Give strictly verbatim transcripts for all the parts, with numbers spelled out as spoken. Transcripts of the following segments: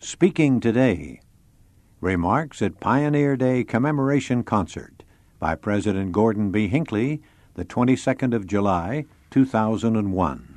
Speaking Today. Remarks at Pioneer Day Commemoration Concert by President Gordon B. Hinckley, the twenty-second of July, two thousand one.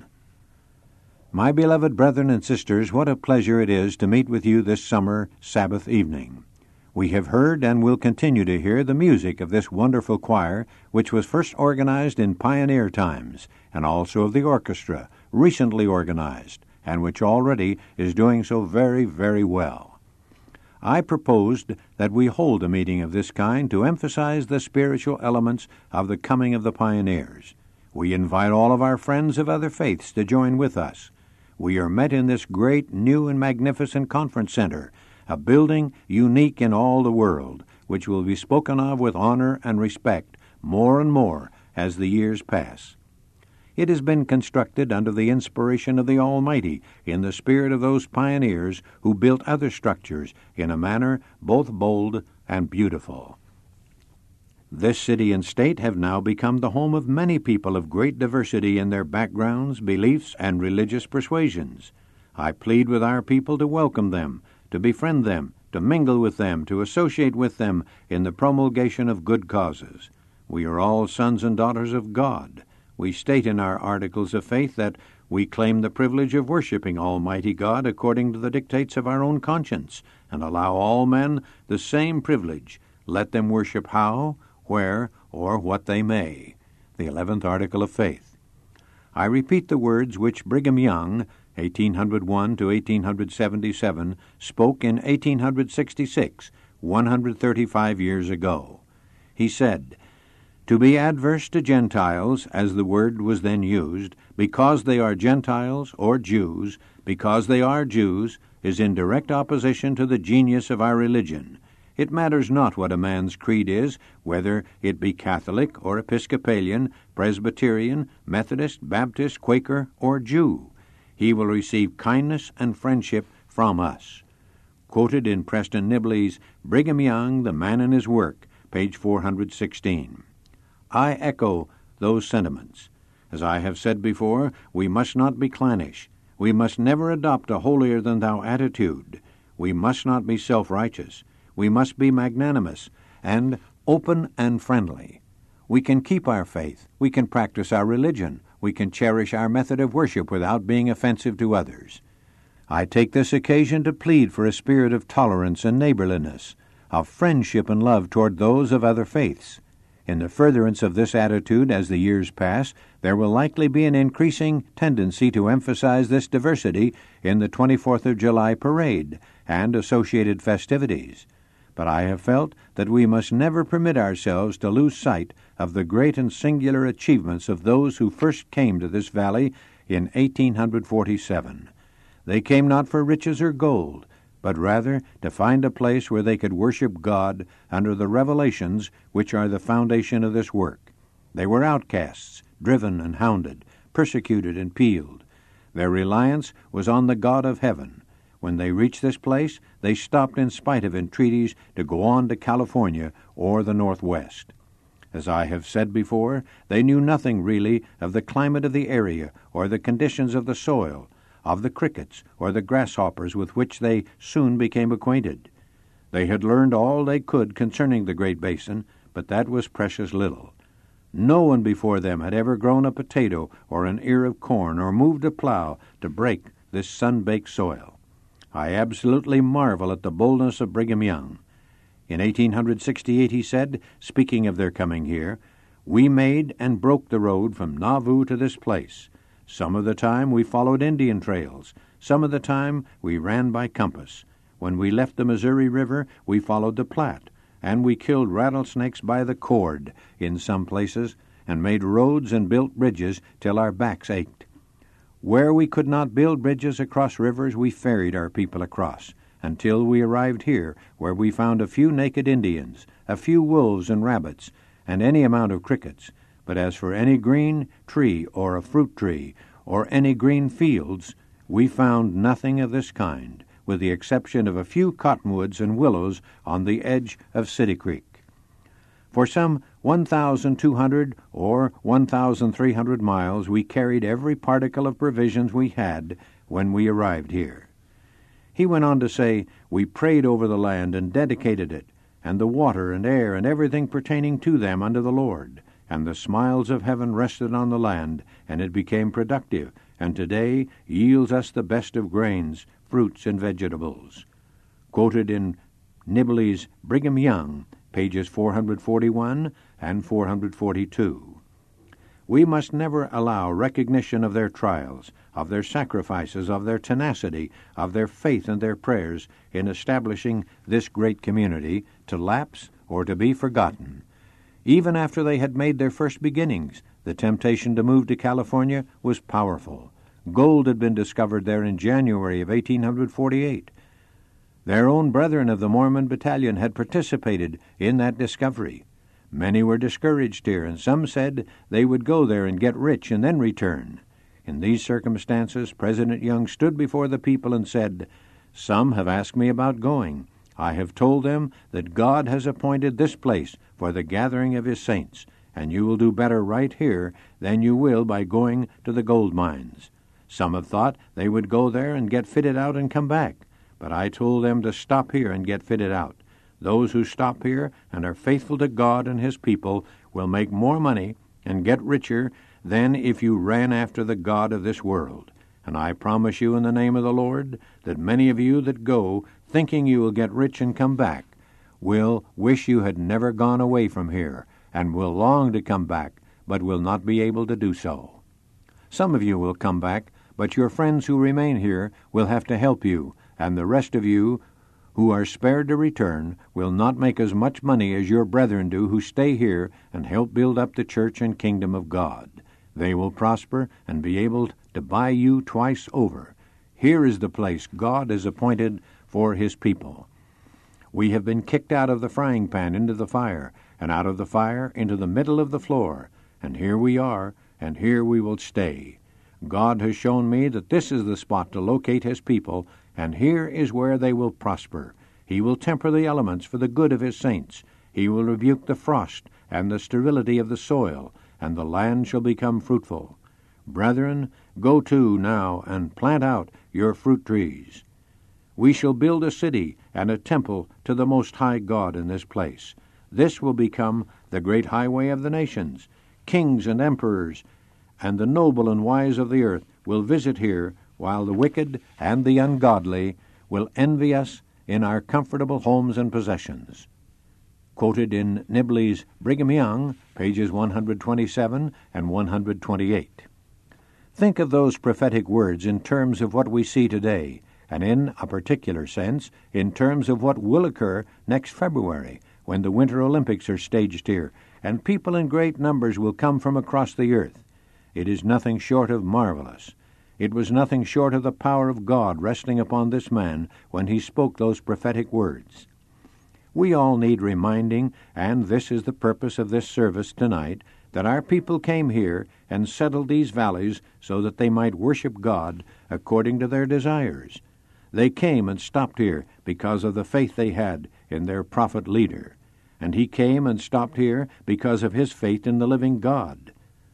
My beloved brethren and sisters, what a pleasure it is to meet with you this summer Sabbath evening. We have heard and will continue to hear the music of this wonderful choir, which was first organized in pioneer times, and also of the orchestra, recently organized, and which already is doing so very, very well. I proposed that we hold a meeting of this kind to emphasize the spiritual elements of the coming of the pioneers. We invite all of our friends of other faiths to join with us. We are met in this great, new, and magnificent conference center, a building unique in all the world, which will be spoken of with honor and respect more and more as the years pass. It has been constructed under the inspiration of the Almighty in the spirit of those pioneers who built other structures in a manner both bold and beautiful. This city and state have now become the home of many people of great diversity in their backgrounds, beliefs, and religious persuasions. I plead with our people to welcome them, to befriend them, to mingle with them, to associate with them in the promulgation of good causes. We are all sons and daughters of God. We state in our articles of faith that we claim the privilege of worshiping Almighty God according to the dictates of our own conscience, and allow all men the same privilege, let them worship how, where, or what they may. The eleventh article of faith. I repeat the words which Brigham Young, eighteen oh one to eighteen seventy-seven, spoke in eighteen sixty-six, one hundred thirty-five years ago. He said, "To be adverse to Gentiles, as the word was then used, because they are Gentiles or Jews, because they are Jews, is in direct opposition to the genius of our religion. It matters not what a man's creed is, whether it be Catholic or Episcopalian, Presbyterian, Methodist, Baptist, Quaker, or Jew. He will receive kindness and friendship from us." Quoted in Preston Nibley's Brigham Young, The Man and His Work, page four hundred sixteen. I echo those sentiments. As I have said before, we must not be clannish. We must never adopt a holier-than-thou attitude. We must not be self-righteous. We must be magnanimous and open and friendly. We can keep our faith. We can practice our religion. We can cherish our method of worship without being offensive to others. I take this occasion to plead for a spirit of tolerance and neighborliness, of friendship and love toward those of other faiths. In the furtherance of this attitude as the years pass, there will likely be an increasing tendency to emphasize this diversity in the twenty-fourth of July parade and associated festivities. But I have felt that we must never permit ourselves to lose sight of the great and singular achievements of those who first came to this valley in eighteen forty-seven. They came not for riches or gold, but rather to find a place where they could worship God under the revelations which are the foundation of this work. They were outcasts, driven and hounded, persecuted and peeled. Their reliance was on the God of heaven. When they reached this place, they stopped in spite of entreaties to go on to California or the Northwest. As I have said before, they knew nothing really of the climate of the area or the conditions of the soil, of the crickets or the grasshoppers with which they soon became acquainted. They had learned all they could concerning the Great Basin, but that was precious little. No one before them had ever grown a potato or an ear of corn or moved a plow to break this sun-baked soil. I absolutely marvel at the boldness of Brigham Young. In eighteen sixty-eight he said, speaking of their coming here, "We made and broke the road from Nauvoo to this place. Some of the time we followed Indian trails. Some of the time we ran by compass. When we left the Missouri River, we followed the Platte, and we killed rattlesnakes by the cord in some places, and made roads and built bridges till our backs ached. Where we could not build bridges across rivers, we ferried our people across, until we arrived here, where we found a few naked Indians, a few wolves and rabbits, and any amount of crickets. But as for any green tree or a fruit tree or any green fields, we found nothing of this kind, with the exception of a few cottonwoods and willows on the edge of City Creek. For some one thousand two hundred or one thousand three hundred miles we carried every particle of provisions we had when we arrived here. He went on to say, "We prayed over the land and dedicated it, and the water and air and everything pertaining to them unto the Lord. And the smiles of heaven rested on the land, and it became productive, and today yields us the best of grains, fruits, and vegetables." Quoted in Nibley's Brigham Young, pages four forty-one and four forty-two. We must never allow recognition of their trials, of their sacrifices, of their tenacity, of their faith and their prayers in establishing this great community to lapse or to be forgotten. Even after they had made their first beginnings, the temptation to move to California was powerful. Gold had been discovered there in January of eighteen forty-eight. Their own brethren of the Mormon Battalion had participated in that discovery. Many were discouraged here, and some said they would go there and get rich and then return. In these circumstances, President Young stood before the people and said, "Some have asked me about going. I have told them that God has appointed this place for the gathering of his saints, and you will do better right here than you will by going to the gold mines. Some have thought they would go there and get fitted out and come back, but I told them to stop here and get fitted out. Those who stop here and are faithful to God and his people will make more money and get richer than if you ran after the god of this world. And I promise you in the name of the Lord that many of you that go, thinking you will get rich and come back, will wish you had never gone away from here, and will long to come back, but will not be able to do so. Some of you will come back, but your friends who remain here will have to help you, and the rest of you who are spared to return will not make as much money as your brethren do who stay here and help build up the church and kingdom of God. They will prosper and be able to buy you twice over. Here is the place God has appointed for his people. We have been kicked out of the frying pan into the fire, and out of the fire into the middle of the floor, and here we are, and here we will stay. God has shown me that this is the spot to locate his people, and here is where they will prosper. He will temper the elements for the good of his saints. He will rebuke the frost and the sterility of the soil, and the land shall become fruitful. Brethren, go to now and plant out your fruit trees. We shall build a city and a temple to the Most High God in this place. This will become the great highway of the nations. Kings and emperors and the noble and wise of the earth will visit here, while the wicked and the ungodly will envy us in our comfortable homes and possessions. Quoted in Nibley's Brigham Young, pages one twenty-seven and one twenty-eight. Think of those prophetic words in terms of what we see today, and in a particular sense, in terms of what will occur next February, when the Winter Olympics are staged here, and people in great numbers will come from across the earth. It is nothing short of marvelous. It was nothing short of the power of God resting upon this man when he spoke those prophetic words. We all need reminding, and this is the purpose of this service tonight, that our people came here and settled these valleys so that they might worship God according to their desires. They came and stopped here because of the faith they had in their prophet leader, and he came and stopped here because of his faith in the living God.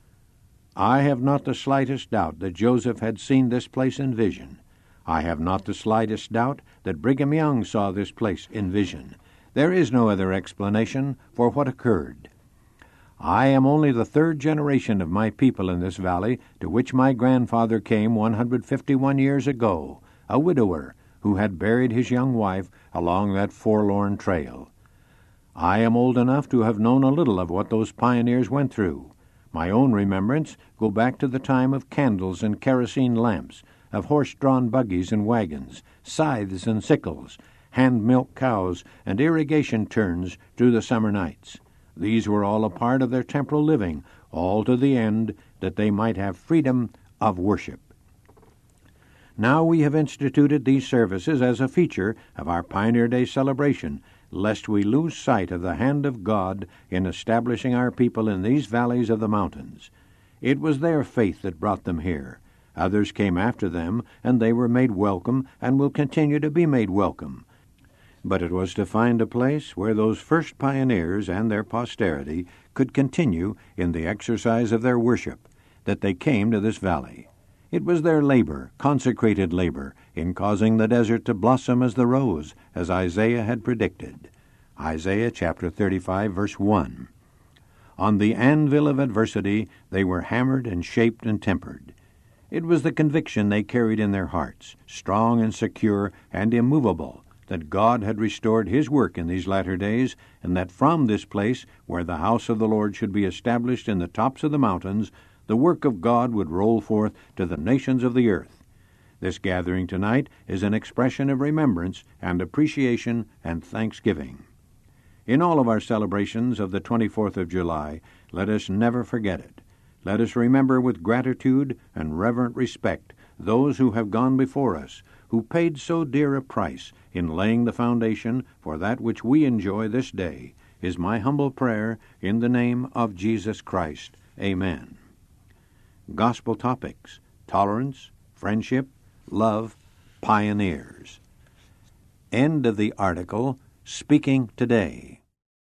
I have not the slightest doubt that Joseph had seen this place in vision. I have not the slightest doubt that Brigham Young saw this place in vision. There is no other explanation for what occurred. I am only the third generation of my people in this valley, to which my grandfather came one hundred fifty-one years ago, a widower who had buried his young wife along that forlorn trail. I am old enough to have known a little of what those pioneers went through. My own remembrance go back to the time of candles and kerosene lamps, of horse-drawn buggies and wagons, scythes and sickles, hand-milked cows, and irrigation turns through the summer nights. These were all a part of their temporal living, all to the end that they might have freedom of worship. Now we have instituted these services as a feature of our Pioneer Day celebration, lest we lose sight of the hand of God in establishing our people in these valleys of the mountains. It was their faith that brought them here. Others came after them, and they were made welcome and will continue to be made welcome. But it was to find a place where those first pioneers and their posterity could continue in the exercise of their worship that they came to this valley. It was their labor, consecrated labor, in causing the desert to blossom as the rose, as Isaiah had predicted. Isaiah chapter thirty-five, verse one. On the anvil of adversity they were hammered and shaped and tempered. It was the conviction they carried in their hearts, strong and secure and immovable, that God had restored His work in these latter days, and that from this place, where the house of the Lord should be established in the tops of the mountains, the work of God would roll forth to the nations of the earth. This gathering tonight is an expression of remembrance and appreciation and thanksgiving. In all of our celebrations of the twenty-fourth of July, let us never forget it. Let us remember with gratitude and reverent respect those who have gone before us, who paid so dear a price in laying the foundation for that which we enjoy this day, is my humble prayer in the name of Jesus Christ. Amen. Gospel topics: tolerance, friendship, love, pioneers. End of the article, Speaking Today.